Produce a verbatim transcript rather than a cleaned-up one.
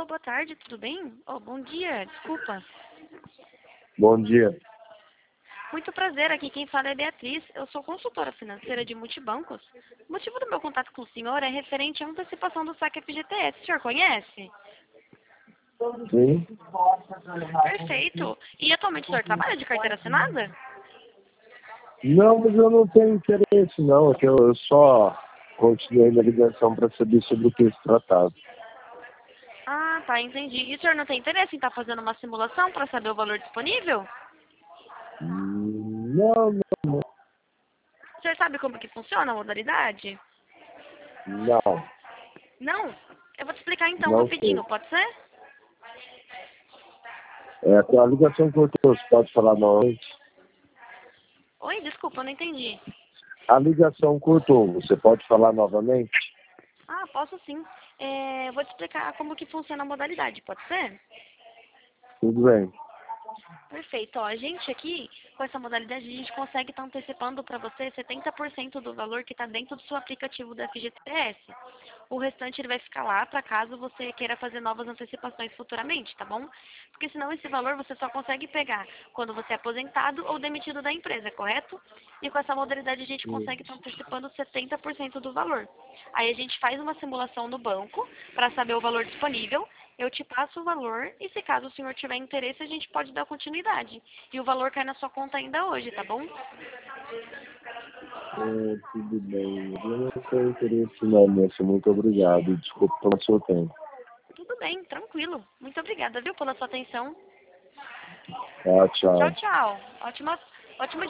Alô, boa tarde, tudo bem? Oh, bom dia, desculpa. Bom dia. Muito prazer, aqui quem fala é Beatriz. Eu sou consultora financeira de multibancos. O motivo do meu contato com o senhor é referente à antecipação do saque F G T S. O senhor conhece? Sim? Perfeito. E atualmente o senhor trabalha de carteira assinada? Não, mas eu não tenho interesse, não. É que eu eu só continuei na ligação para saber sobre o que se tratava. Ah, tá, entendi. E o senhor não tem interesse em estar fazendo uma simulação para saber o valor disponível? Hum, Não, não, O senhor sabe como que funciona a modalidade? não. Não? Eu vou te explicar então Não sei. rapidinho, pode ser? É, a ligação cortou, você pode falar novamente? Oi, desculpa, eu não entendi. A ligação cortou, você pode falar novamente? Ah, posso sim. É, vou te explicar como que funciona a modalidade, pode ser? Tudo bem. Perfeito. Ó, a gente aqui, com essa modalidade, a gente consegue estar antecipando para você setenta por cento do valor que está dentro do seu aplicativo da F G T S. O restante ele vai ficar lá para caso você queira fazer novas antecipações futuramente, tá bom? Porque senão esse valor você só consegue pegar quando você é aposentado ou demitido da empresa, correto? E com essa modalidade a gente Hum. consegue estar antecipando setenta por cento do valor. Aí a gente faz uma simulação no banco para saber o valor disponível. Eu te passo o valor e se caso o senhor tiver interesse, a gente pode dar continuidade. E o valor cai na sua conta ainda hoje, tá bom? É, tudo bem. Eu não tenho interesse, não, moça. Muito obrigado. Desculpa pelo seu tempo. Tudo bem, tranquilo. Muito obrigada, viu, pela sua atenção. Tá, Tchau, tchau. tchau. Ótima, ótima